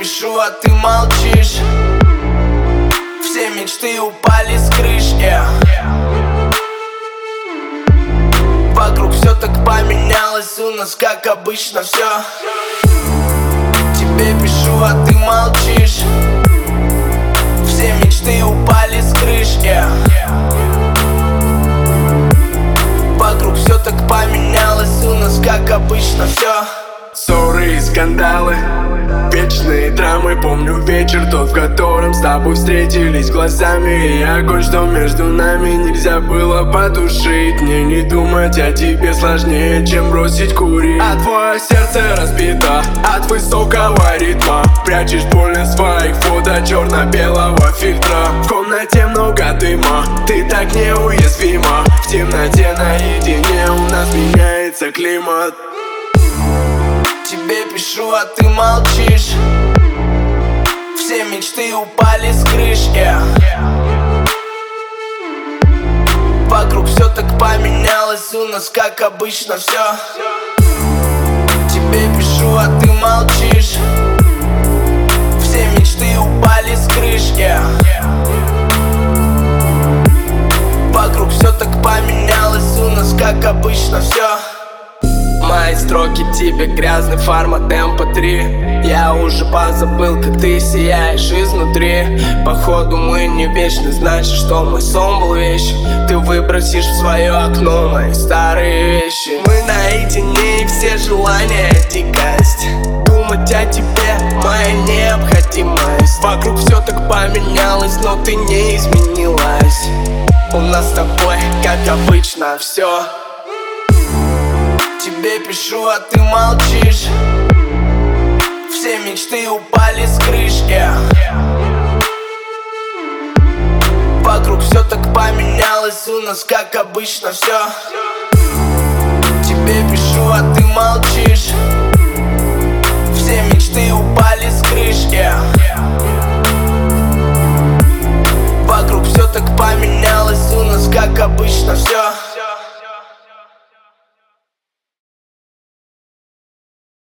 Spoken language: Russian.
пишу, а ты молчишь. Все мечты упали с крыш, Вокруг все так поменялось, у нас как обычно все. Тебе пишу, а ты молчишь. Все мечты упали с крыш, Вокруг все так поменялось, у нас как обычно все. Ссоры и скандалы, вечные драмы. Помню вечер тот, в котором с тобой встретились глазами. И огонь, что между нами нельзя было потушить. Мне не думать о тебе сложнее, чем бросить курить. А твое сердце разбито от высокого ритма. Прячешь боль на своих фото черно-белого фильтра. В комнате много дыма, ты так неуязвима. В темноте наедине у нас меняется климат. Тебе пишу, а ты молчишь. Все мечты упали с крыш, Вокруг все так поменялось, у нас как обычно все. Тебе пишу, а ты молчишь. Все мечты упали с крыш, Вокруг все так поменялось, у нас как обычно все. Мои строки тебе грязный формат MP3. Я уже позабыл, как ты сияешь изнутри. Походу мы не вечны, значит, что мой сон был вещь. Ты выбросишь в свое окно мои старые вещи. Мы наедине и все желания дикость. Думать о тебе моя необходимость. Вокруг все так поменялось, но ты не изменилась. У нас с тобой, как обычно, все. Тебе пишу, а ты молчишь. Все мечты упали с крыш, Вокруг все так поменялось, у нас как обычно все. Тебе пишу, а ты молчишь. Все мечты упали с крыш,